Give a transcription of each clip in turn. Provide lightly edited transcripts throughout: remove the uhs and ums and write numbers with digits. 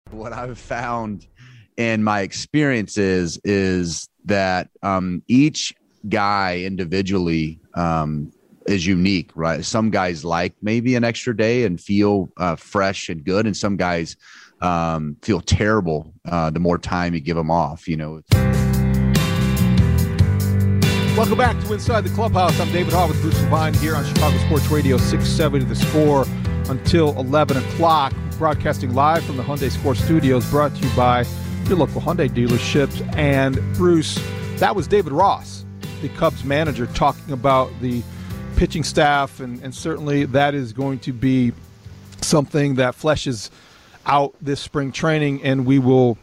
What I've found in my experiences is that each guy individually is unique, right? Some guys like maybe an extra day and feel fresh and good, and some guys feel terrible the more time you give them off. Welcome back to Inside the Clubhouse. I'm David Hall with Bruce Levine here on Chicago Sports Radio 670 The Score until 11 o'clock. Broadcasting live from the Hyundai Score Studios, brought to you by your local Hyundai dealerships. And Bruce, that was David Ross, the Cubs manager, talking about the pitching staff, and certainly that is going to be something that fleshes out this spring training, and we will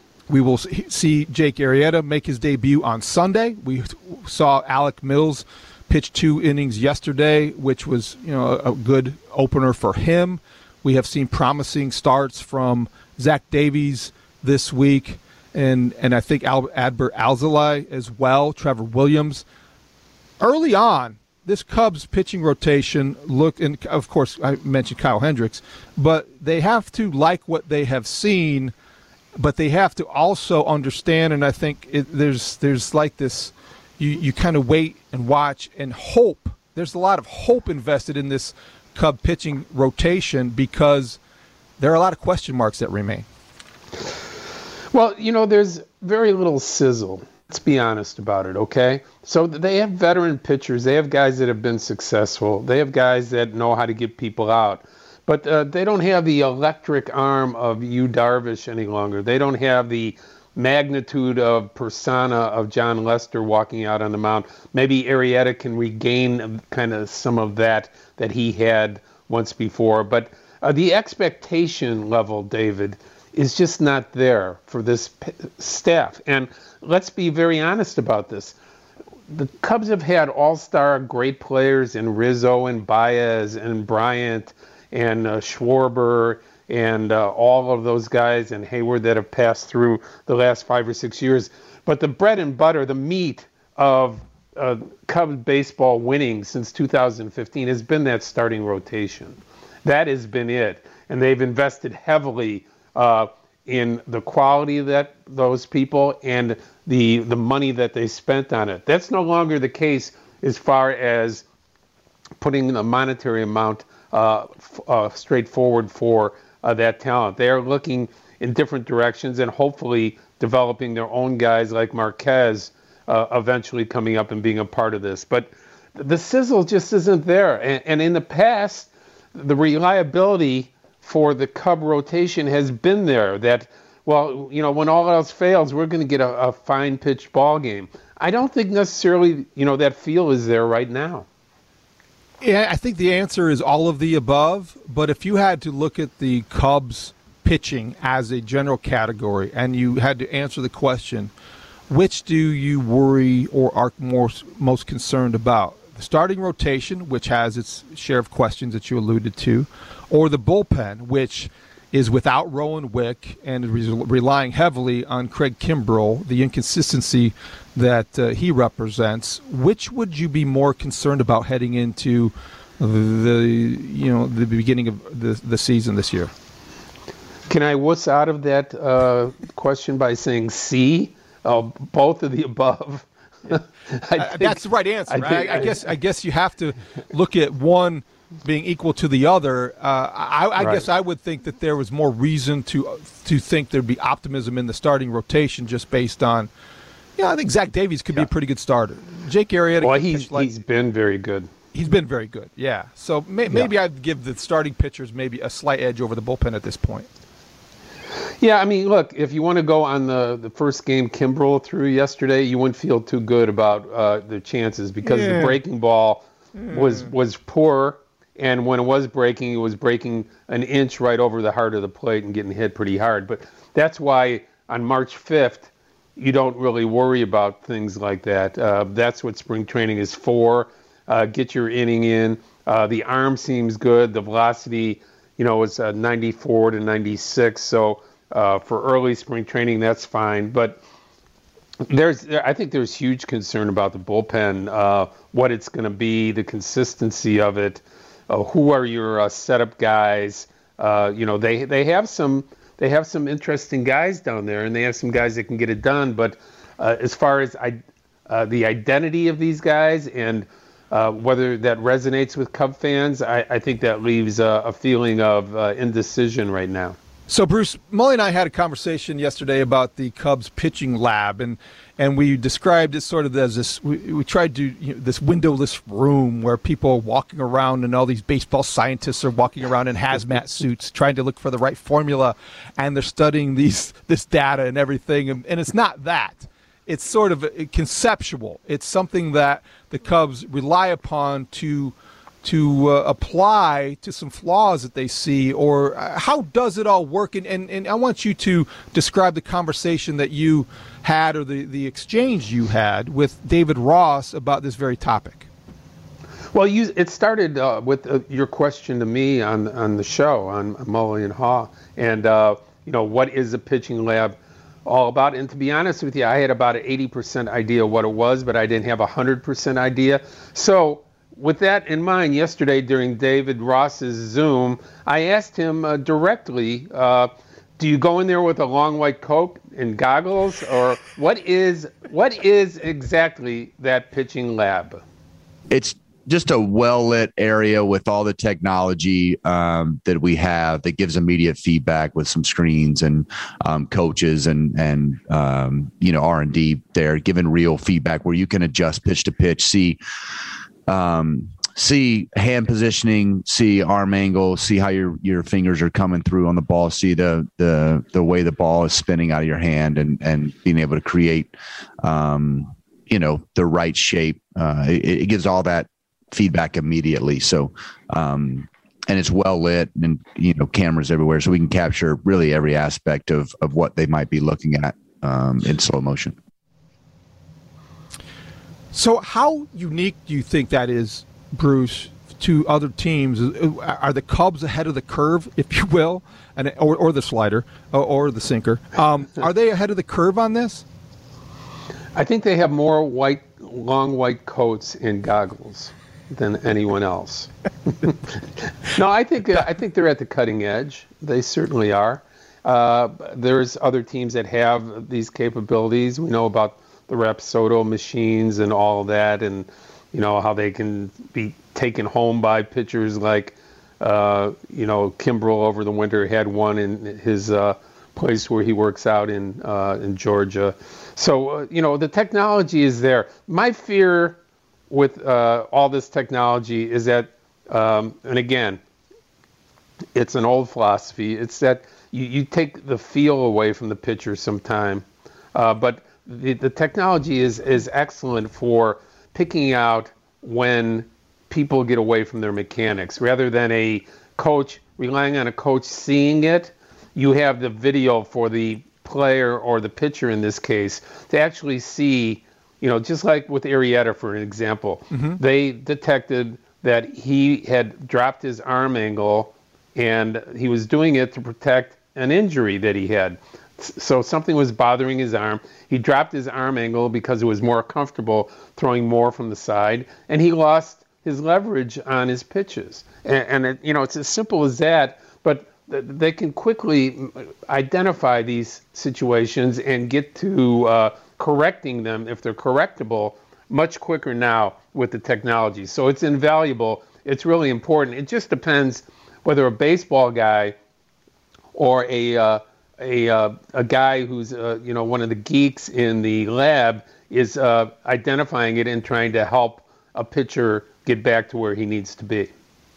see Jake Arrieta make his debut on Sunday. We saw Alec Mills pitch 2 innings yesterday, which was a good opener for him. We have seen promising starts from Zach Davies this week, and I think Adbert Alzolay as well, Trevor Williams. Early on, this Cubs pitching rotation and of course I mentioned Kyle Hendricks, but they have to like what they have seen, but they have to also understand, and I think there's like this, you kind of wait and watch and hope. There's a lot of hope invested in this Cub pitching rotation because there are a lot of question marks that remain. Well, there's very little sizzle. Let's be honest about it, okay? So they have veteran pitchers. They have guys that have been successful. They have guys that know how to get people out. But they don't have the electric arm of Yu Darvish any longer. They don't have the magnitude of persona of John Lester walking out on the mound. Maybe Arrieta can regain kind of some of that he had once before. But the expectation level, David, is just not there for this staff. And let's be very honest about this. The Cubs have had all-star great players in Rizzo and Baez and Bryant and Schwarber and all of those guys and Hayward that have passed through the last 5 or 6 years. But the bread and butter, the meat of Cubs baseball winning since 2015 has been that starting rotation. That has been it. And they've invested heavily in the quality of those people and the money that they spent on it. That's no longer the case as far as putting a monetary amount straightforward for that talent. They are looking in different directions and hopefully developing their own guys like Marquez eventually coming up and being a part of this. But the sizzle just isn't there. And in the past, the reliability for the Cub rotation has been there that, when all else fails, we're going to get a fine pitched ball game. I don't think necessarily, that feel is there right now. Yeah, I think the answer is all of the above. But if you had to look at the Cubs pitching as a general category and you had to answer the question, which do you worry or are most concerned about? The starting rotation, which has its share of questions that you alluded to, or the bullpen, which is without Rowan Wick and is relying heavily on Craig Kimbrell, the inconsistency that he represents. Which would you be more concerned about heading into the beginning of the season this year? Can I wuss out of that question by saying C? Both of the above. That's the right answer. I guess you have to look at one being equal to the other. I guess I would think that there was more reason to think there'd be optimism in the starting rotation just based on, I think Zach Davies could be a pretty good starter. Jake Arrieta. Well, he's been very good. He's been very good, yeah. So maybe I'd give the starting pitchers maybe a slight edge over the bullpen at this point. Yeah, I mean, look, if you want to go on the first game Kimbrell threw yesterday, you wouldn't feel too good about the chances because the breaking ball was poor, and when it was breaking an inch right over the heart of the plate and getting hit pretty hard. But that's why on March 5th, you don't really worry about things like that. That's what spring training is for. Get your inning in. The arm seems good. The velocity, it's 94 to 96. So for early spring training, that's fine. But I think there's huge concern about the bullpen, what it's going to be, the consistency of it. Who are your setup guys? They have some they have some interesting guys down there, and they have some guys that can get it done. But as far as the identity of these guys and whether that resonates with Cub fans, I think that leaves a feeling of indecision right now. So, Bruce, Mully and I had a conversation yesterday about the Cubs pitching lab, and we described it sort of as this. We tried to this windowless room where people are walking around, and all these baseball scientists are walking around in hazmat suits, trying to look for the right formula, and they're studying this data and everything. And it's not that. It's sort of conceptual. It's something that the Cubs rely upon to apply to some flaws that they see, or how does it all work? And I want you to describe the conversation that you had, or the exchange you had with David Ross about this very topic. Well, it started with your question to me on the show on Mully and Haw, and what is a pitching lab all about? And to be honest with you, I had about an 80% idea what it was, but I didn't have 100% idea. So with that in mind, yesterday during David Ross's Zoom, I asked him directly, do you go in there with a long white coat and goggles, or what is exactly that pitching lab? It's just a well-lit area with all the technology that we have that gives immediate feedback with some screens and coaches and R&D there, giving real feedback where you can adjust pitch to pitch, see hand positioning, see arm angle, see how your fingers are coming through on the ball, see the way the ball is spinning out of your hand, and being able to create the right shape. It gives all that feedback immediately. So and it's well lit, and cameras everywhere, so we can capture really every aspect of what they might be looking at in slow motion. So how unique do you think that is, Bruce, to other teams? Are the Cubs ahead of the curve, if you will, or the slider or the sinker? Are they ahead of the curve on this? I think they have more long white coats and goggles than anyone else. No, I think they're at the cutting edge. They certainly are. There's other teams that have these capabilities. We know about the Rapsodo machines and all that, and how they can be taken home by pitchers like Kimbrel over the winter had one in his place where he works out in Georgia. So the technology is there. My fear with all this technology is that, and again, it's an old philosophy. It's that you take the feel away from the pitcher sometime, but the technology is excellent for picking out when people get away from their mechanics. Rather than relying on a coach seeing it, you have the video for the player, or the pitcher in this case, to actually see, just like with Arrieta, for an example. Mm-hmm. They detected that he had dropped his arm angle, and he was doing it to protect an injury that he had. So something was bothering his arm. He dropped his arm angle because it was more comfortable throwing more from the side, and he lost his leverage on his pitches. And it's as simple as that, but they can quickly identify these situations and get to correcting them, if they're correctable, much quicker now with the technology. So it's invaluable. It's really important. It just depends whether a baseball guy or a guy who's one of the geeks in the lab is identifying it and trying to help a pitcher get back to where he needs to be.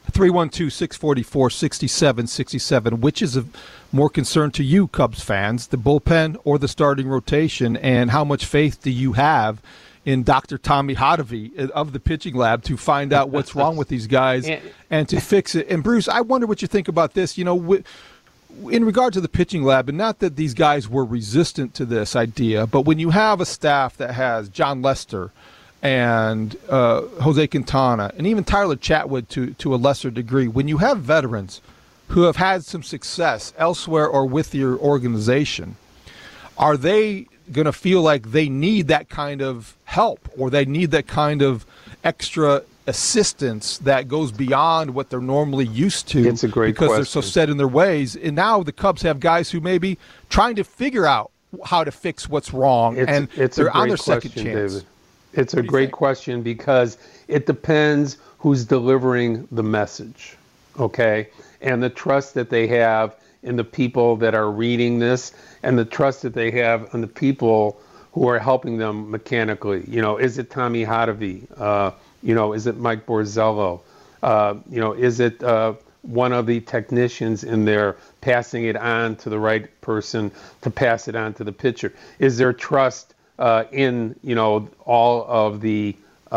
312-644-6767. Which is of more concern to you, Cubs fans, the bullpen or the starting rotation, and how much faith do you have in Dr. Tommy Hotovy of the pitching lab to find out what's wrong with these guys and to fix it? And Bruce, I wonder what you think about this. In regard to the pitching lab, and not that these guys were resistant to this idea, but when you have a staff that has John Lester and Jose Quintana and even Tyler Chatwood to a lesser degree, when you have veterans who have had some success elsewhere or with your organization, are they going to feel like they need that kind of help, or they need that kind of extra assistance that goes beyond what they're normally used to. It's a great because question. they're so set in their ways. And now the Cubs have guys who may be trying to figure out how to fix what's wrong, and they're on their second chance. David. It's a great question because it depends who's delivering the message, okay? And the trust that they have in the people that are reading this, and the trust that they have in the people who are helping them mechanically. You know, is it Tommy Hotovy? You know, is it Mike Borzello? You know, is it one of the technicians in there passing it on to the right person to pass it on to the pitcher? Is there trust in, you know, all of the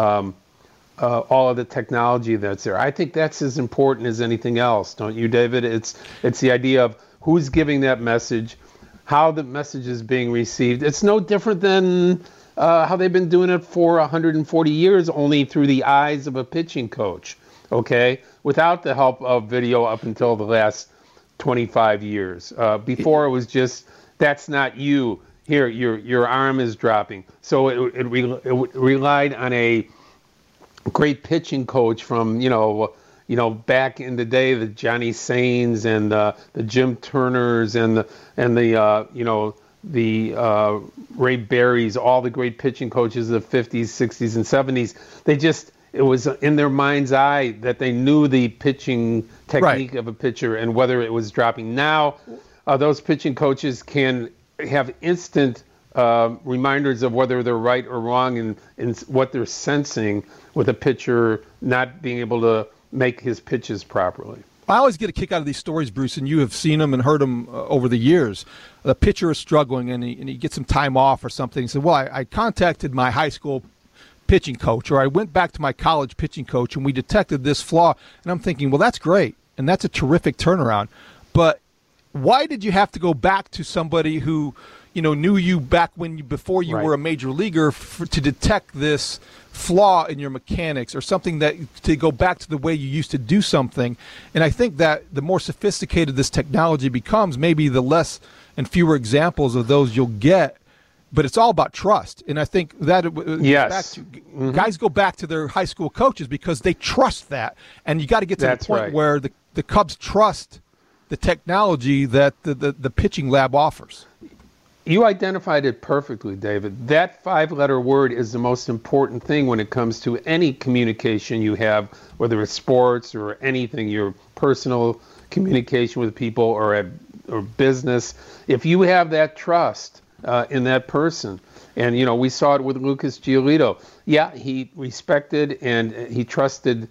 technology that's there? I think that's as important as anything else, don't you, David? It's the idea of who's giving that message, how the message is being received. It's no different than how they've been doing it for 140 years, only through the eyes of a pitching coach, okay? Without the help of video up until the last 25 years. Before it was just, that's not you. Here, your arm is dropping. So it relied on a great pitching coach from, you know, back in the day, the Johnny Sains and the Jim Turners and the Ray Berrys, all the great pitching coaches of the 50s, 60s, and 70s. It was in their mind's eye that they knew the pitching technique of a pitcher and whether it was dropping. Now, those pitching coaches can have instant reminders of whether they're right or wrong in what they're sensing with a pitcher not being able to make his pitches properly. I always get a kick out of these stories, Bruce, and you have seen them and heard them over the years. The pitcher is struggling, and he gets some time off or something. He said, well, I contacted my high school pitching coach, or I went back to my college pitching coach, and we detected this flaw. And I'm thinking, well, that's great, and that's a terrific turnaround. But why did you have to go back to somebody who, you know, knew you back before you were a major leaguer to detect this flaw in your mechanics or something to go back to the way you used to do something? And I think that the more sophisticated this technology becomes, maybe the less and fewer examples of those you'll get. But it's all about trust. And I think that guys go back to their high school coaches because they trust that. And you got to get to the point where the Cubs trust the technology that the pitching lab offers. You identified it perfectly, David. That 5-letter word is the most important thing when it comes to any communication you have, whether it's sports or anything, your personal communication with people or business. If you have that trust in that person, and, you know, we saw it with Lucas Giolito. Yeah, he respected and he trusted.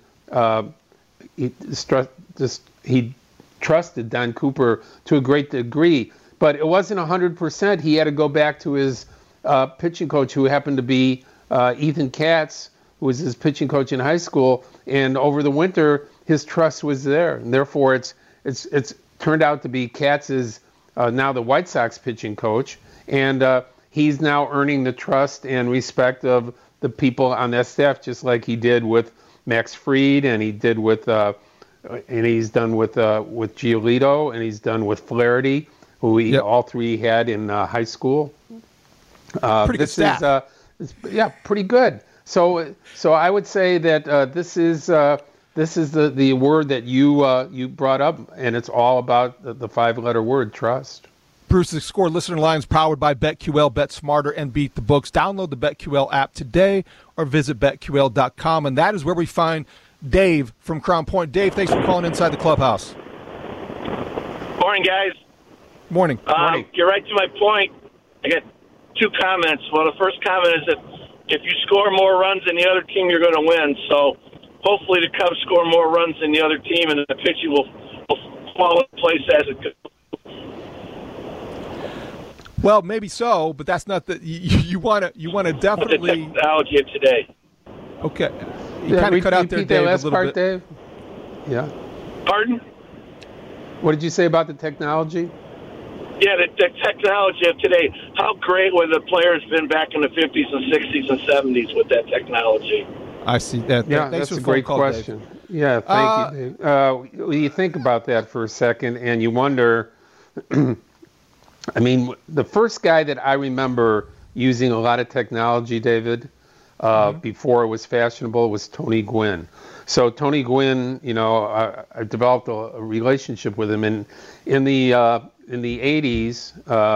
He trusted Don Cooper to a great degree. But it wasn't 100%. He had to go back to his pitching coach, who happened to be Ethan Katz, who was his pitching coach in high school. And over the winter, his trust was there. And therefore, it's turned out to be Katz is now the White Sox pitching coach. And he's now earning the trust and respect of the people on that staff, just like he did with Max Fried, and he did with and he's done with Giolito, and he's done with Flaherty, who all three had in high school. Pretty good staff. Pretty good. So I would say that this is the word that you brought up, and it's all about the 5-letter word, trust. Bruce, the Score listener line is powered by BetQL. Bet smarter and beat the books. Download the BetQL app today or visit BetQL.com, and that is where we find Dave from Crown Point. Dave, thanks for calling Inside the Clubhouse. Morning, guys. Morning. Get right to my point. I got 2 comments. Well, the first comment is that if you score more runs than the other team, you're going to win. So hopefully the Cubs score more runs than the other team, and the pitching will fall in place as it goes. Well, maybe so, but that's not the you want to definitely the technology of today. Okay, you kind of cut out there, Dave, that last a little part, bit. Dave. Yeah. Pardon? What did you say about the technology? Yeah, the technology of today. How great would the players been back in the 50s and 60s and 70s with that technology? I see that. Yeah, thanks that's for a great call, question. Dave. Yeah, thank you, Dave. You think about that for a second, and you wonder. I mean, the first guy that I remember using a lot of technology, David, before it was fashionable, was Tony Gwynn. So Tony Gwynn, I developed a relationship with him in the 80s.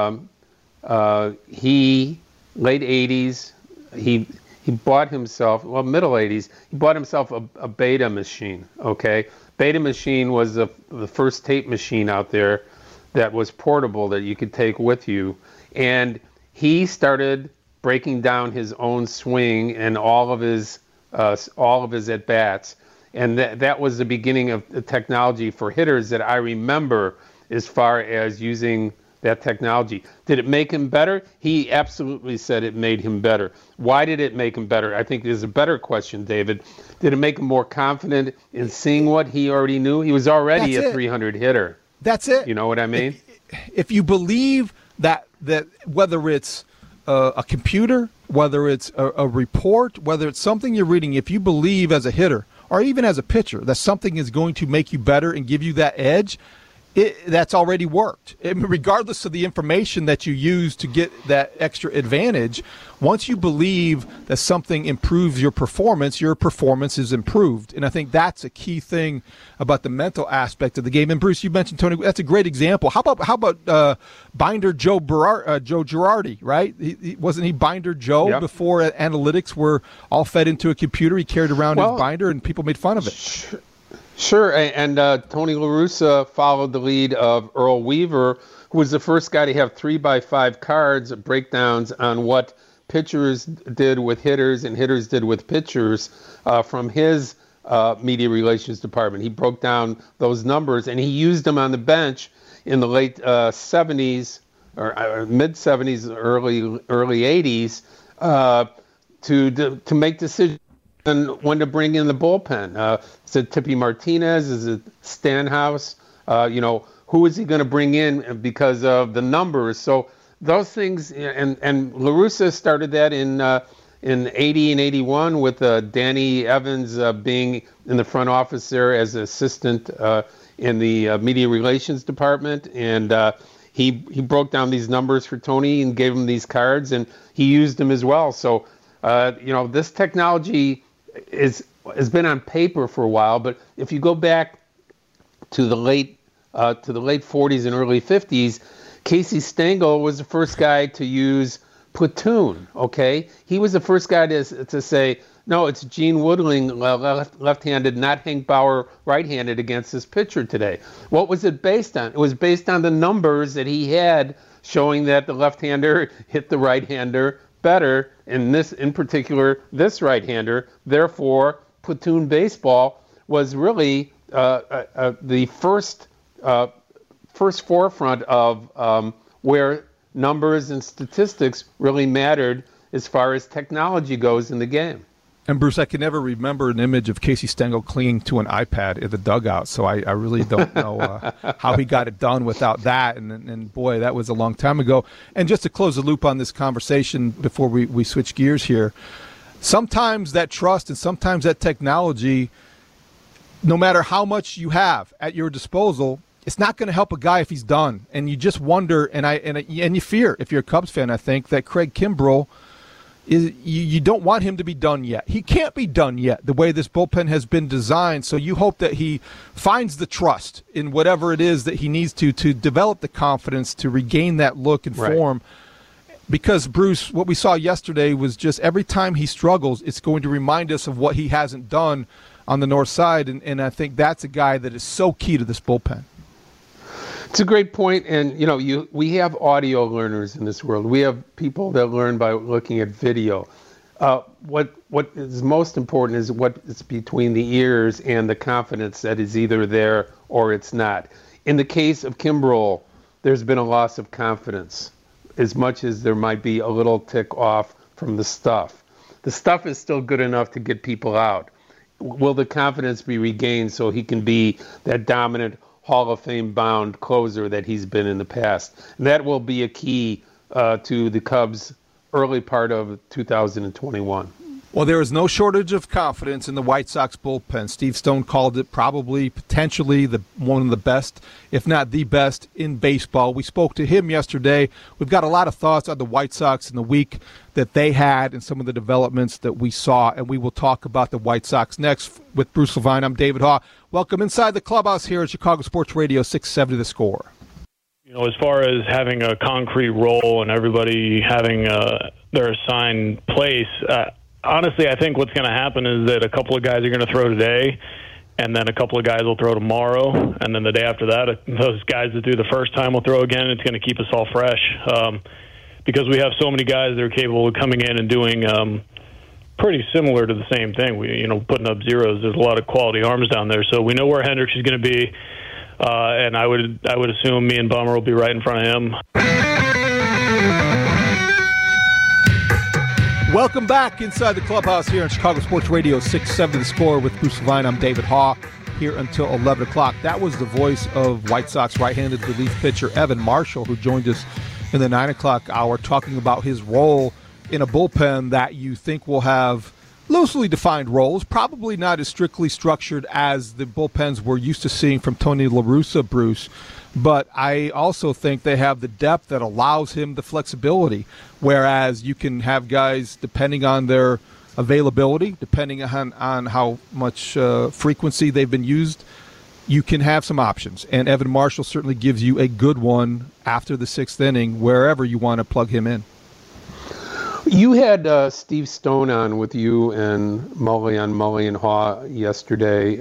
Late 80s, he bought himself, middle 80s, he bought himself a Beta machine. Okay, Beta machine was the first tape machine out there that was portable that you could take with you, and he started breaking down his own swing and all of his at bats, and that was the beginning of the technology for hitters that I remember as far as using that technology. Did it make him better? He absolutely said it made him better. Why did it make him better? I think there's a better question, David. Did it make him more confident in seeing what he already knew? He was already a 300 hitter. That's it. You know what I mean? If you believe that whether it's a computer, whether it's a report, whether it's something you're reading, if you believe as a hitter or even as a pitcher that something is going to make you better and give you that edge, that's already worked. Regardless of the information that you use to get that extra advantage, once you believe that something improves your performance is improved. And I think that's a key thing about the mental aspect of the game. And Bruce, you mentioned Tony. That's a great example. How about Binder Joe Girardi, right? Wasn't he Binder Joe before analytics were all fed into a computer? He carried around his binder and people made fun of it. Sure, and Tony La Russa followed the lead of Earl Weaver, who was the first guy to have 3x5 cards, breakdowns on what pitchers did with hitters and hitters did with pitchers from his media relations department. He broke down those numbers, and he used them on the bench in the late 70s or mid-70s, early 80s to make decisions and when to bring in the bullpen. Is it Tippy Martinez? Is it Stanhouse? Who is he going to bring in because of the numbers? So those things, and La Russa started that in 80 and 81 with Danny Evans being in the front office there as an assistant in the media relations department, and he broke down these numbers for Tony and gave him these cards, and he used them as well. So this technology has been on paper for a while, but if you go back to the late 40s and early 50s, Casey Stengel was the first guy to use platoon. Okay, he was the first guy to say, no, it's Gene Woodling left-handed, not Hank Bauer right-handed against this pitcher today. What was it based on? It was based on the numbers that he had showing that the left-hander hit the right-hander better, in particular this right-hander. Therefore, platoon baseball was really the first forefront of where numbers and statistics really mattered as far as technology goes in the game. And Bruce, I can never remember an image of Casey Stengel clinging to an iPad in the dugout, so I really don't know how he got it done without that. And boy, that was a long time ago. And just to close the loop on this conversation before we switch gears here, sometimes that trust and sometimes that technology, no matter how much you have at your disposal, it's not going to help a guy if he's done. And you just wonder, and you fear, if you're a Cubs fan, I think, that Craig Kimbrel, you don't want him to be done yet. He can't be done yet the way this bullpen has been designed. So you hope that he finds the trust in whatever it is that he needs to develop the confidence to regain that look and form. Because, Bruce, what we saw yesterday was just every time he struggles, it's going to remind us of what he hasn't done on the north side. And I think that's a guy that is so key to this bullpen. It's a great point, and we have audio learners in this world. We have people that learn by looking at video. What is most important is what is between the ears and the confidence that is either there or it's not. In the case of Kimbrel, there's been a loss of confidence, as much as there might be a little tick off from the stuff. The stuff is still good enough to get people out. Will the confidence be regained so he can be that dominant Hall of Fame bound closer that he's been in the past? And that will be a key to the Cubs' early part of 2021. Well, there is no shortage of confidence in the White Sox bullpen. Steve Stone called it probably potentially one of the best, if not the best, in baseball. We spoke to him yesterday. We've got a lot of thoughts on the White Sox in the week that they had and some of the developments that we saw, and we will talk about the White Sox next with Bruce Levine. I'm David Haugh. Welcome inside the clubhouse here at Chicago Sports Radio 670 The Score. You know, as far as having a concrete role and everybody having their assigned place, honestly, I think what's going to happen is that a couple of guys are going to throw today, and then a couple of guys will throw tomorrow, and then the day after that, those guys that do the first time will throw again. It's going to keep us all fresh because we have so many guys that are capable of coming in and doing pretty similar to the same thing. Putting up zeros. There's a lot of quality arms down there, so we know where Hendricks is going to be, and I would assume me and Bummer will be right in front of him. Welcome back inside the clubhouse here on Chicago Sports Radio 670 The Score with Bruce Levine. I'm David Haugh here until 11 o'clock. That was the voice of White Sox right-handed relief pitcher Evan Marshall, who joined us in the 9 o'clock hour talking about his role in a bullpen that you think will have loosely defined roles, probably not as strictly structured as the bullpens we're used to seeing from Tony La Russa, Bruce. But I also think they have the depth that allows him the flexibility, whereas you can have guys, depending on their availability, depending on how much frequency they've been used, you can have some options. And Evan Marshall certainly gives you a good one after the sixth inning, wherever you want to plug him in. You had Steve Stone on with you and Mully and Haugh yesterday.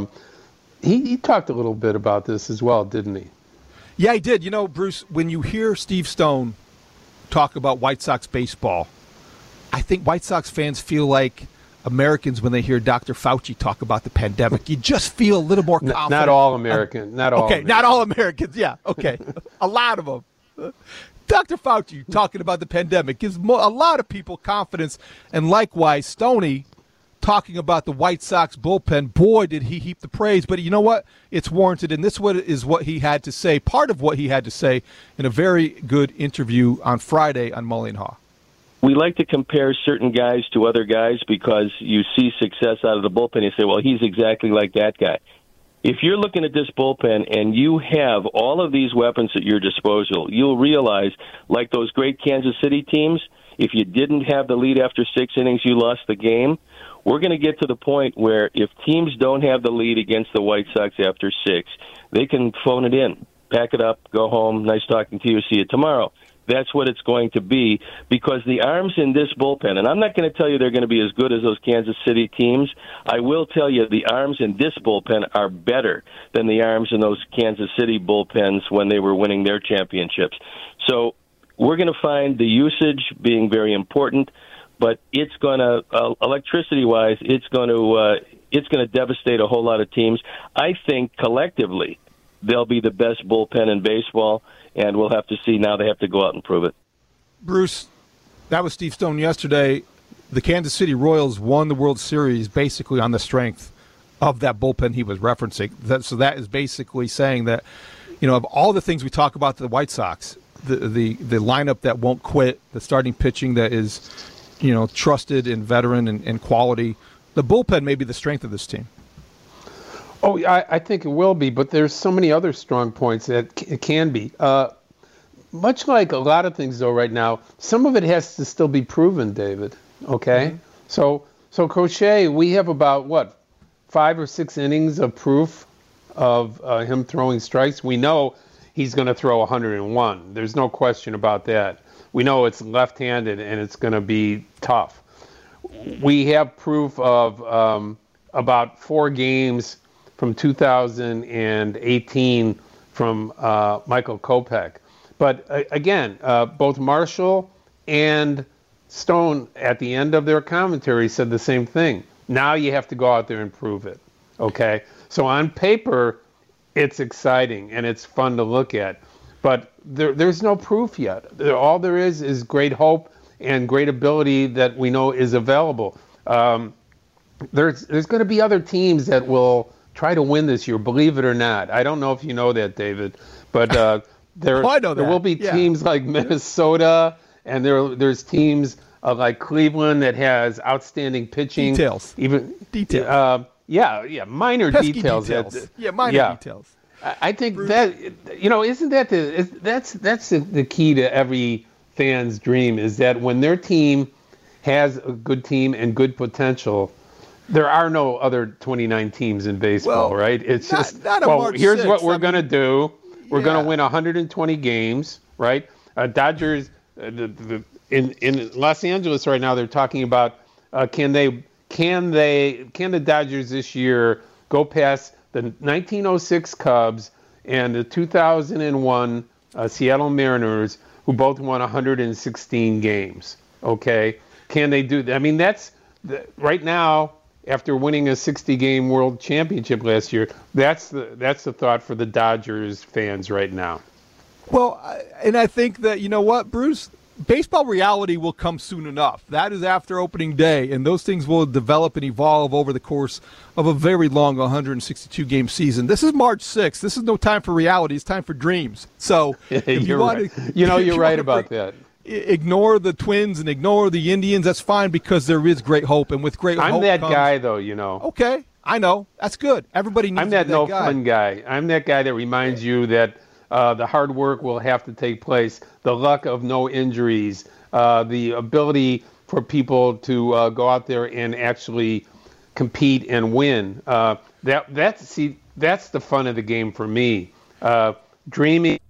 He talked a little bit about this as well, didn't he? Yeah, he did. You know, Bruce, when you hear Steve Stone talk about White Sox baseball, I think White Sox fans feel like Americans when they hear Dr. Fauci talk about the pandemic. You just feel a little more confident. Not all Americans. Not all Americans. Yeah, okay. A lot of them. Dr. Fauci talking about the pandemic gives a lot of people confidence. And likewise, Stoney talking about the White Sox bullpen, boy, did he heap the praise. But you know what? It's warranted, and this is what he had to say, part of what he had to say in a very good interview on Friday on Mully and Haugh. We like to compare certain guys to other guys because you see success out of the bullpen. You say, well, he's exactly like that guy. If you're looking at this bullpen and you have all of these weapons at your disposal, you'll realize, like those great Kansas City teams, if you didn't have the lead after 6 innings, you lost the game. We're going to get to the point where if teams don't have the lead against the White Sox after 6, they can phone it in, pack it up, go home, nice talking to you, see you tomorrow. That's what it's going to be because the arms in this bullpen, and I'm not going to tell you they're going to be as good as those Kansas City teams. I will tell you the arms in this bullpen are better than the arms in those Kansas City bullpens when they were winning their championships. So we're going to find the usage being very important, but it's going to, electricity-wise, it's going to devastate a whole lot of teams. I think collectively they'll be the best bullpen in baseball, and we'll have to see. Now they have to go out and prove it. Bruce, that was Steve Stone yesterday. The Kansas City Royals won the World Series basically on the strength of that bullpen he was referencing. So that is basically saying that, of all the things we talk about the White Sox, the lineup that won't quit, the starting pitching that is, trusted and veteran and quality, the bullpen may be the strength of this team. Oh, I think it will be, but there's so many other strong points that it can be. Much like a lot of things, though, right now, some of it has to still be proven, David, okay? Mm-hmm. So Crochet, we have about, 5 or 6 innings of proof of him throwing strikes. We know he's going to throw 101. There's no question about that. We know it's left-handed, and it's going to be tough. We have proof of about 4 games from 2018 from Michael Kopech. But again, both Marshall and Stone at the end of their commentary said the same thing. Now you have to go out there and prove it, okay? So on paper, it's exciting and it's fun to look at. But there's no proof yet. All there is great hope and great ability that we know is available. There's going to be other teams that will try to win this year, believe it or not. I don't know if you know that, David, but there will be teams like Minnesota, and there's teams like Cleveland that has outstanding pitching. Details. Minor Pesky details. Details. I think that, isn't that that's the key to every fan's dream, is that when their team has a good team and good potential, there are no other 29 teams in baseball, right? It's here's what we're going to do. We're going to win 120 games, right? Dodgers, in Los Angeles right now, they're talking about can the Dodgers this year go past the 1906 Cubs and the 2001 Seattle Mariners, who both won 116 games. Okay, can they do that? I mean, that's right now, after winning a 60-game World Championship last year. That's the thought for the Dodgers fans right now. Well, and I think that, you know what, Bruce? Baseball reality will come soon enough. That is after opening day, and those things will develop and evolve over the course of a very long 162-game season. This is March 6th. This is no time for reality. It's time for dreams. So you're right. You're right about that. Ignore the Twins and ignore the Indians. That's fine, because there is great hope, and with great hope I'm that comes, guy, though. Okay, I know. That's good. Everybody needs. I'm that no guy. fun guy. I'm that guy that reminds you that the hard work will have to take place, the luck of no injuries, the ability for people to go out there and actually compete and win. That's the fun of the game for me. Dreaming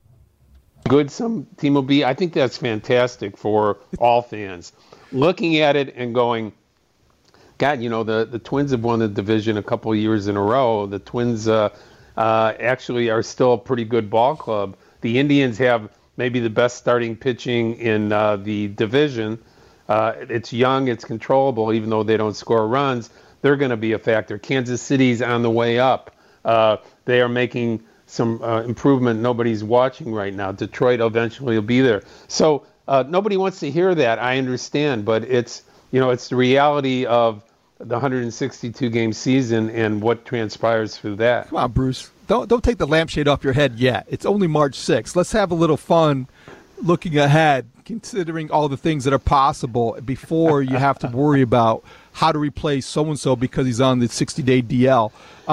good some team will be, I think that's fantastic for all fans. Looking at it and going, God, the Twins have won the division a couple of years in a row. The Twins actually are still a pretty good ball club. The Indians have maybe the best starting pitching in the division. It's young, it's controllable, even though they don't score runs. They're going to be a factor. Kansas City's on the way up. They are making some improvement nobody's watching right now. Detroit eventually will be there. So nobody wants to hear that, I understand, but it's the reality of the 162-game season and what transpires through that. Come on, Bruce. Don't take the lampshade off your head yet. It's only March 6th. Let's have a little fun looking ahead, considering all the things that are possible before you have to worry about how to replace so-and-so because he's on the 60-day DL.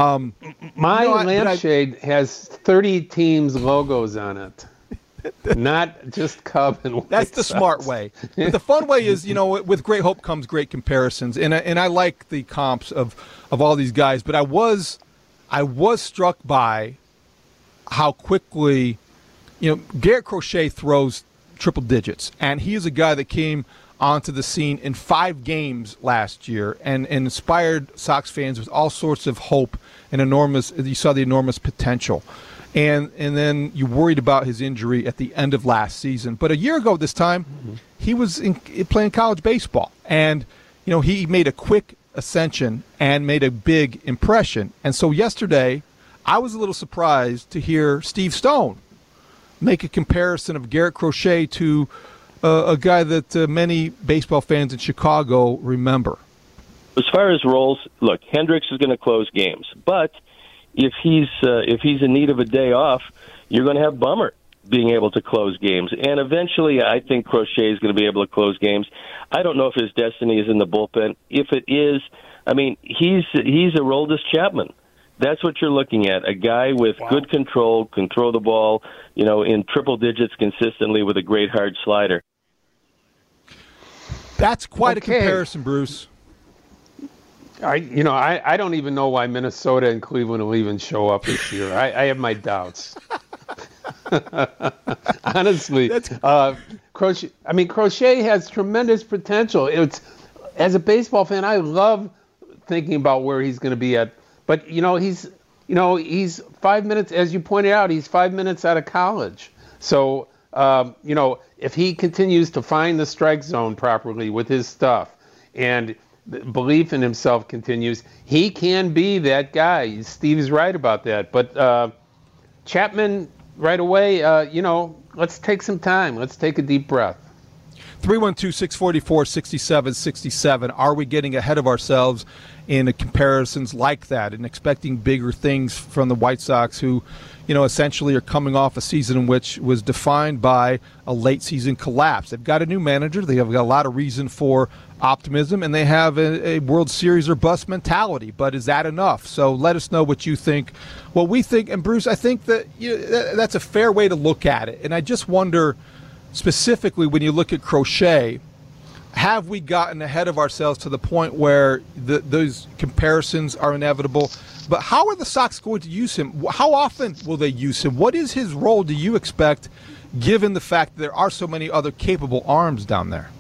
My lampshade has 30 teams' logos on it. Not just Cub and White That's the Sox. smart way. But the fun way is, with great hope comes great comparisons. And I like the comps of all these guys. But I was struck by how quickly, Garrett Crochet throws triple digits. And he is a guy that came onto the scene in 5 games last year and inspired Sox fans with all sorts of hope and you saw the enormous potential. And then you worried about his injury at the end of last season. But a year ago this time, he was playing college baseball. And, he made a quick ascension and made a big impression. And so yesterday, I was a little surprised to hear Steve Stone make a comparison of Garrett Crochet to a guy that many baseball fans in Chicago remember. As far as roles, look, Hendricks is going to close games. But if he's in need of a day off, you're going to have Bummer being able to close games. And eventually, I think Crochet is going to be able to close games. I don't know if his destiny is in the bullpen. If it is, he's a Aroldis Chapman. That's what you're looking at, a guy with good control, can throw the ball, in triple digits consistently with a great hard slider. That's quite a comparison, Bruce. I don't even know why Minnesota and Cleveland will even show up this year. I have my doubts. Honestly, Crochet has tremendous potential. As a baseball fan, I love thinking about where he's going to be at. But he's 5 minutes, as you pointed out, he's 5 minutes out of college. So if he continues to find the strike zone properly with his stuff and belief in himself continues, he can be that guy. Steve's right about that. But Chapman, right away, let's take some time. Let's take a deep breath. 312-644-6767. Are we getting ahead of ourselves in comparisons like that and expecting bigger things from the White Sox who, essentially are coming off a season which was defined by a late season collapse. They've got a new manager. They have got a lot of reason for optimism, and they have a World Series or bust mentality. But is that enough? So let us know what you think. What we think, and Bruce, I think that that's a fair way to look at it. And I just wonder, specifically when you look at Crochet, have we gotten ahead of ourselves to the point where those comparisons are inevitable? But how are the Sox going to use him? How often will they use him? What is his role, do you expect, given the fact that there are so many other capable arms down there?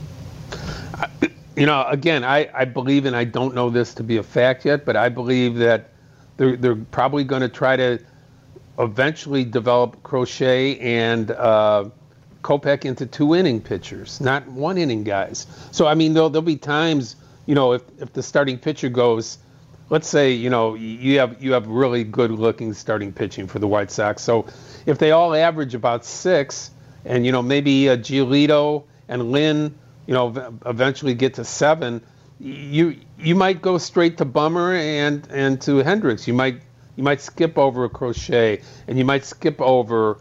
Again, I believe, and I don't know this to be a fact yet, but I believe that they're probably going to try to eventually develop Crochet and Kopech into 2-inning pitchers, not 1-inning guys. So, I mean, there'll be times, if the starting pitcher goes, let's say, you have really good-looking starting pitching for the White Sox. So if they all average about 6, and, maybe Giolito and Lynn, eventually get to 7, you might go straight to Bummer and to Hendricks. You might skip over a Crochet, and you might skip over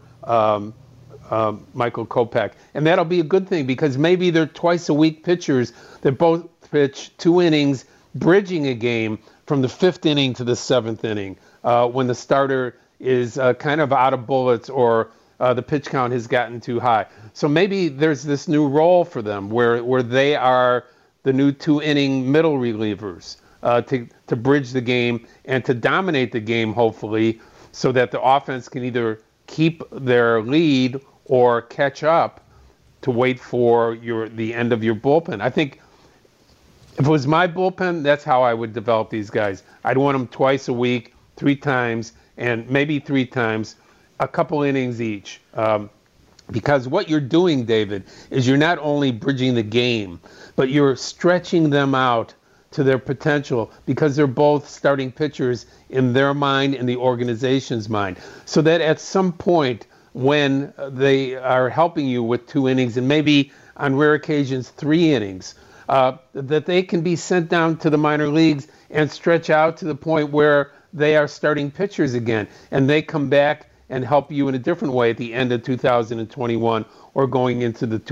Michael Kopech. And that'll be a good thing, because maybe they're twice-a-week pitchers that both pitch 2 innings, bridging a game from the 5th inning to the 7th inning, when the starter is kind of out of bullets or the pitch count has gotten too high. So maybe there's this new role for them where they are the new 2-inning middle relievers to bridge the game and to dominate the game, hopefully, so that the offense can either keep their lead or catch up to wait for the end of your bullpen. I think if it was my bullpen, that's how I would develop these guys. I'd want them twice a week, 3 times, and maybe 3 times, a couple innings each. Because what you're doing, David, is you're not only bridging the game, but you're stretching them out to their potential, because they're both starting pitchers in their mind and the organization's mind. So that at some point, when they are helping you with 2 innings and maybe on rare occasions 3 innings, that they can be sent down to the minor leagues and stretch out to the point where they are starting pitchers again, and they come back and help you in a different way at the end of 2021 or going into the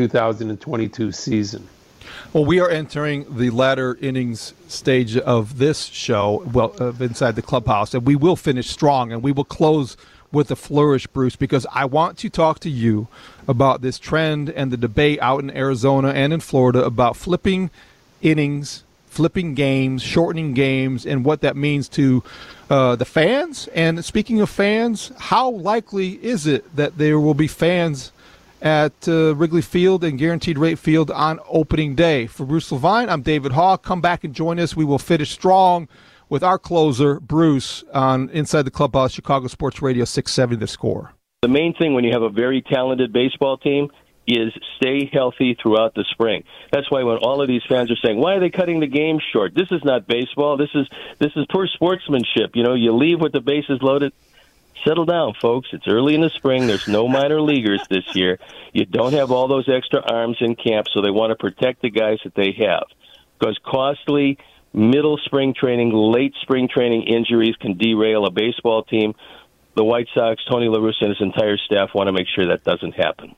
2022 season. Well, we are entering the latter innings stage of this show, of Inside the Clubhouse, and we will finish strong, and we will close with a flourish, Bruce, because I want to talk to you about this trend and the debate out in Arizona and in Florida about flipping innings, flipping games, shortening games, and what that means to the fans. And speaking of fans, how likely is it that there will be fans at Wrigley Field and Guaranteed Rate Field on opening day? For Bruce Levine, I'm David Haugh. Come back and join us. We will finish strong with our closer, Bruce, on Inside the Clubhouse, Chicago Sports Radio 670 The Score. The main thing when you have a very talented baseball team is stay healthy throughout the spring. That's why when all of these fans are saying, why are they cutting the game short? This is not baseball. This is poor sportsmanship. You leave with the bases loaded. Settle down, folks. It's early in the spring. There's no minor leaguers this year. You don't have all those extra arms in camp, so they want to protect the guys that they have. Because costly middle spring training, late spring training injuries can derail a baseball team. The White Sox, Tony La Russa and his entire staff want to make sure that doesn't happen.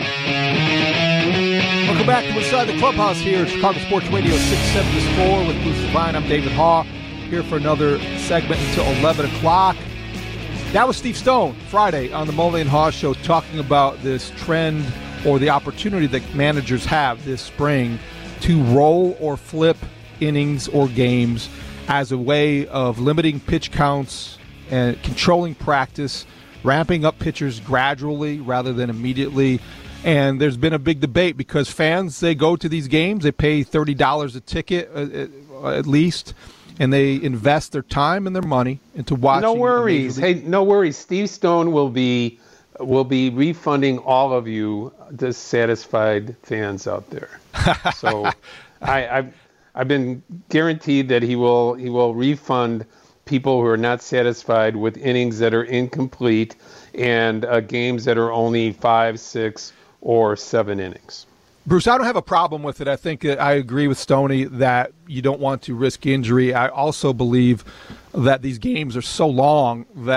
Welcome back to Inside the Clubhouse here at Chicago Sports Radio 670 The Score with Bruce Levine. I'm David Haugh, here for another segment until 11 o'clock. That was Steve Stone Friday on the Mully and Haugh Show, talking about this trend or the opportunity that managers have this spring to roll or flip innings or games as a way of limiting pitch counts and controlling practice, ramping up pitchers gradually rather than immediately. And there's been a big debate because fans, they go to these games, they pay $30 a ticket at least, and they invest their time and their mony into watching. No worries. Hey, no worries. Steve Stone will be refunding all of you dissatisfied fans out there. So I've been guaranteed that he will refund people who are not satisfied with innings that are incomplete and games that are only 5, 6, or 7 innings. Bruce, I don't have a problem with it. I think I agree with Stoney that you don't want to risk injury. I also believe that these games are so long that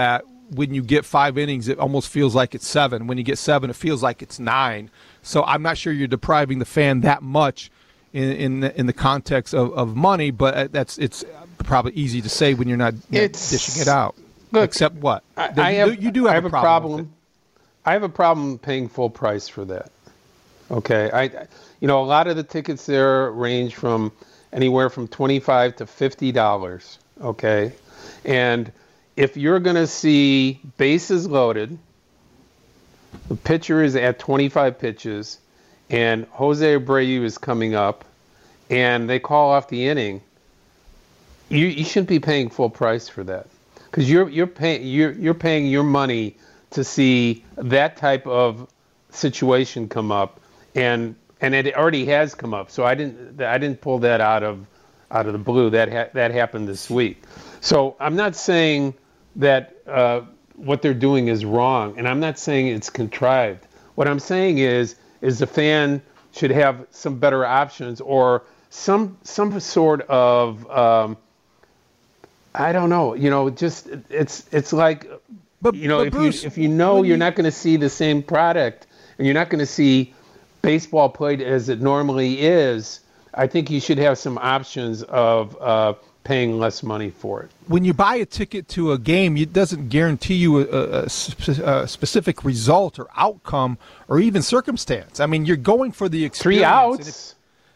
when you get 5 innings, it almost feels like it's 7. When you get 7, it feels like it's 9. So I'm not sure you're depriving the fan that much in the context of money, but it's probably easy to say when you're not dishing it out. Look, except what? I have a problem. I have a problem paying full price for that. Okay, a lot of the tickets there range from anywhere from $25 to $50. Okay, and if you're going to see bases loaded, the pitcher is at 25 pitches, and Jose Abreu is coming up, and they call off the inning, you shouldn't be paying full price for that, because you're paying your money to see that type of situation come up, and it already has come up. So I didn't pull that out of the blue. That happened this week. So I'm not saying that what they're doing is wrong, and I'm not saying it's contrived. What I'm saying is the fan should have some better options, or some sort of I don't know. Just it's like, but Bruce, if you're not going to see the same product, and you're not going to see baseball played as it normally is, I think you should have some options of paying less money for it. When you buy a ticket to a game, it doesn't guarantee you a specific result or outcome or even circumstance. I mean, you're going for the experience. 3 outs.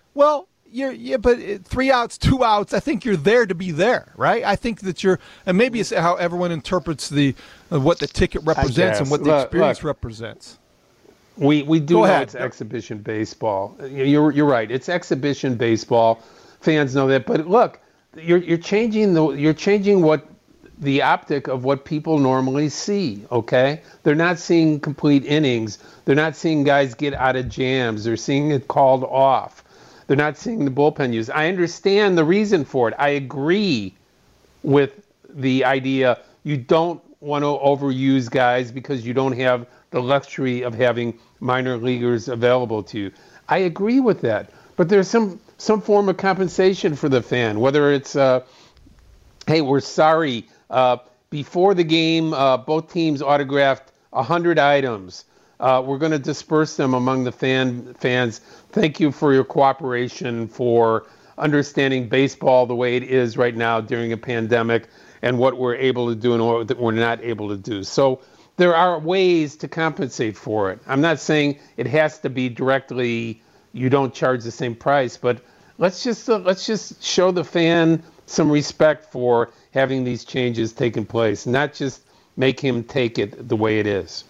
But 3 outs, 2 outs, I think you're there to be there, right? I think that and maybe it's how everyone interprets what the ticket represents and what the experience represents. We do know it's exhibition baseball. You're right. It's exhibition baseball. Fans know that. But look, you're changing what the optic of what people normally see. Okay, they're not seeing complete innings. They're not seeing guys get out of jams. They're seeing it called off. They're not seeing the bullpen used. I understand the reason for it. I agree with the idea you don't want to overuse guys because you don't have the luxury of having minor leaguers available to you. I agree with that. But there's some form of compensation for the fan, whether it's, hey, we're sorry. Before the game, both teams autographed 100 items. We're going to disperse them among the fans. Thank you for your cooperation, for understanding baseball the way it is right now during a pandemic, and what we're able to do and what we're not able to do. So there are ways to compensate for it. I'm not saying it has to be directly, you don't charge the same price, but let's just show the fan some respect for having these changes taking place, not just make him take it the way it is.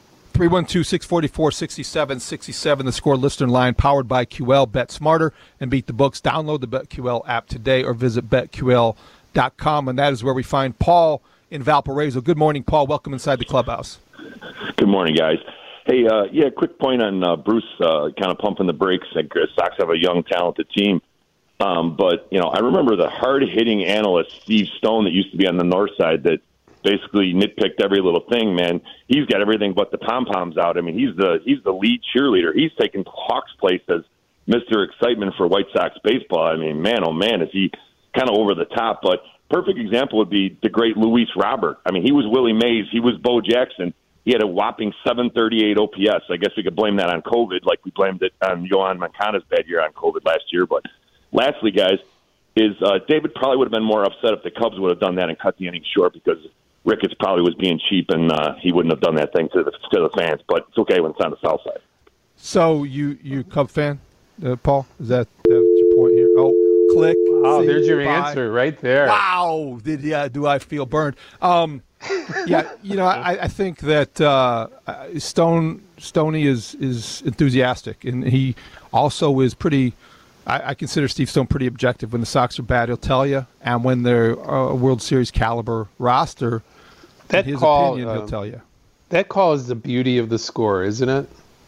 312-644-6767, the Score listener line, powered by QL. Bet smarter and beat the books. Download the BetQL app today or visit BetQL.com, and that is where we find Paul in Valparaiso. Good morning, Paul. Welcome inside the clubhouse. Good morning, guys. Hey, quick point on Bruce kind of pumping the brakes. The Sox have a young, talented team. But, I remember the hard-hitting analyst, Steve Stone, that used to be on the north side that basically nitpicked every little thing, man. He's got everything but the pom-poms out. I mean, he's the lead cheerleader. He's taken Hawks' place as Mr. Excitement for White Sox baseball. I mean, man, oh, man, is he kind of over the top. But perfect example would be the great Luis Robert. I mean, he was Willie Mays. He was Bo Jackson. He had a whopping 738 OPS. I guess we could blame that on COVID, like we blamed it on Yohan Moncada's bad year on COVID last year. But lastly, guys, is David probably would have been more upset if the Cubs would have done that and cut the inning short, because Ricketts probably was being cheap and he wouldn't have done that thing to the fans. But it's okay when it's on the south side. So you Cub fan, Paul? Is that your point here? Oh, click. Oh, there's your answer right there. Wow. Do I feel burned? Yeah, I think that Stoney is enthusiastic, and he also is pretty. I consider Steve Stone pretty objective. When the Sox are bad, he'll tell you, and when they're a World Series caliber roster, in his opinion, he'll tell you. That call is the beauty of the Score, isn't it?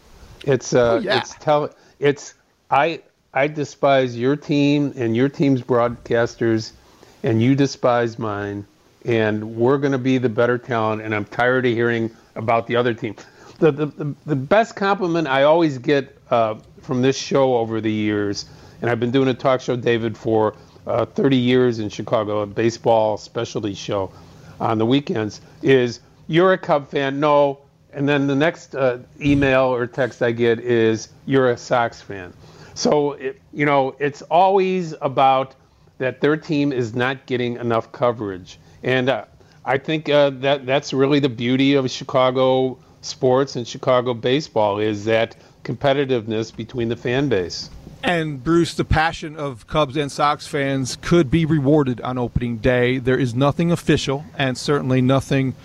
I despise your team and your team's broadcasters, and you despise mine, and we're going to be the better talent, and I'm tired of hearing about the other team. The best compliment I always get from this show over the years, and I've been doing a talk show, David, for 30 years in Chicago, a baseball specialty show on the weekends, is you're a Cub fan. No. And then the next email or text I get is, you're a Sox fan. So, it's always about that their team is not getting enough coverage. And I think that's really the beauty of Chicago sports and Chicago baseball, is that competitiveness between the fan base. And, Bruce, the passion of Cubs and Sox fans could be rewarded on opening day. There is nothing official and certainly nothing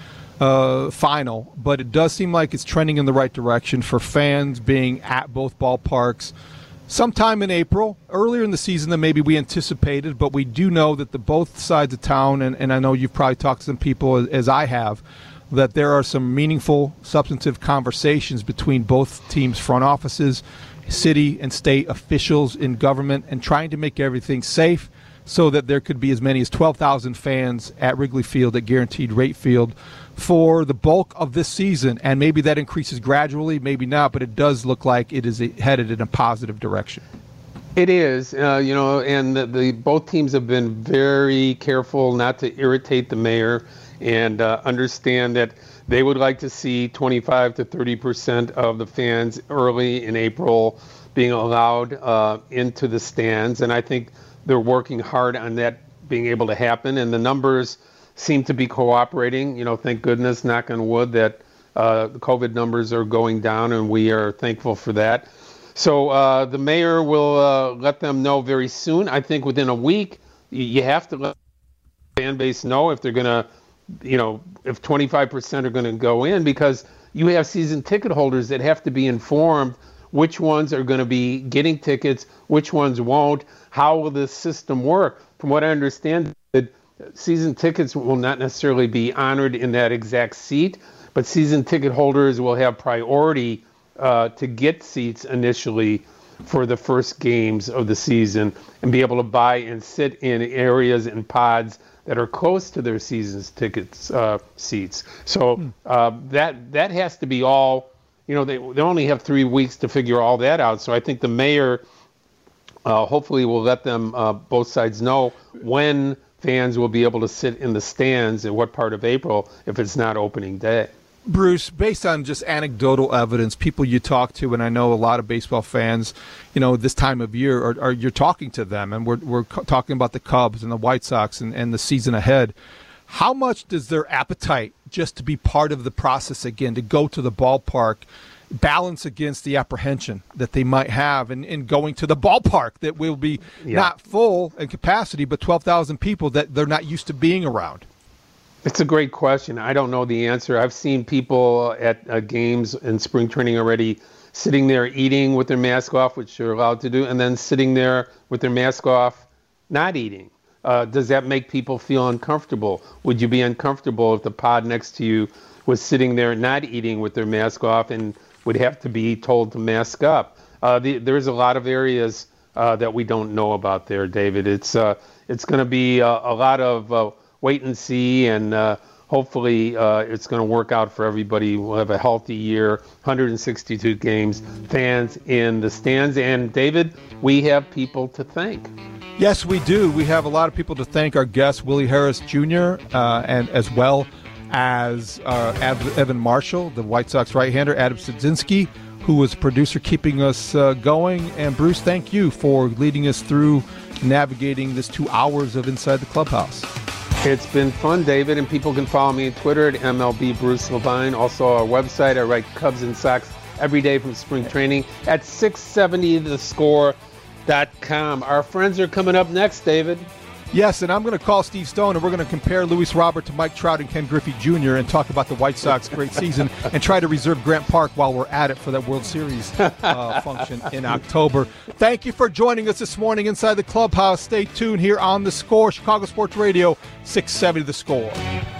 final, but it does seem like it's trending in the right direction for fans being at both ballparks sometime in April, earlier in the season than maybe we anticipated. But we do know that the both sides of town, and I know you've probably talked to some people, as I have, that there are some meaningful, substantive conversations between both teams' front offices, city and state officials in government, and trying to make everything safe so that there could be as many as 12,000 fans at Wrigley Field, at Guaranteed Rate Field, for the bulk of this season. And maybe that increases gradually, maybe not, but it does look like it is headed in a positive direction. It is, and the both teams have been very careful not to irritate the mayor, and understand that they would like to see 25 to 30% of the fans early in April being allowed into the stands. And I think they're working hard on that being able to happen. And the numbers seem to be cooperating. Thank goodness, knock on wood, that the COVID numbers are going down, and we are thankful for that. So the mayor will let them know very soon. I think within a week, you have to let the fan base know if they're going to, if 25% are going to go in, because you have season ticket holders that have to be informed which ones are going to be getting tickets, which ones won't. How will this system work? From what I understand, season tickets will not necessarily be honored in that exact seat, but season ticket holders will have priority to get seats initially for the first games of the season, and be able to buy and sit in areas and pods that are close to their season's tickets seats. So that has to be all. They only have 3 weeks to figure all that out. So I think the mayor hopefully will let them both sides know when fans will be able to sit in the stands at what part of April if it's not opening day. Bruce, based on just anecdotal evidence, people you talk to, and I know a lot of baseball fans, this time of year, are you're talking to them, and we're talking about the Cubs and the White Sox and the season ahead. How much does their appetite just to be part of the process again, to go to the ballpark, balance against the apprehension that they might have in going to the ballpark that will be not full in capacity, but 12,000 people that they're not used to being around? It's a great question. I don't know the answer. I've seen people at games in spring training already sitting there eating with their mask off, which you're allowed to do, and then sitting there with their mask off not eating. Does that make people feel uncomfortable? Would you be uncomfortable if the pod next to you was sitting there not eating with their mask off and would have to be told to mask up? There's a lot of areas that we don't know about there, David. It's going to be a lot of wait and see, and hopefully it's going to work out for everybody. We'll have a healthy year, 162 games, fans in the stands. And, David, we have people to thank. Yes, we do. We have a lot of people to thank. Our guest, Willie Harris Jr., and as well as Evan Marshall, the White Sox right-hander, Adam Sadzinski, who was a producer keeping us going. And, Bruce, thank you for leading us through navigating this 2 hours of Inside the Clubhouse. It's been fun, David, and people can follow me on Twitter at MLB Bruce Levine. Also, our website, I write Cubs and Sox every day from spring training at 670thescore.com. Our friends are coming up next, David. Yes, and I'm going to call Steve Stone, and we're going to compare Luis Robert to Mike Trout and Ken Griffey Jr. and talk about the White Sox great season and try to reserve Grant Park while we're at it for that World Series function in October. Thank you for joining us this morning inside the Clubhouse. Stay tuned here on The Score, Chicago Sports Radio, 670 The Score.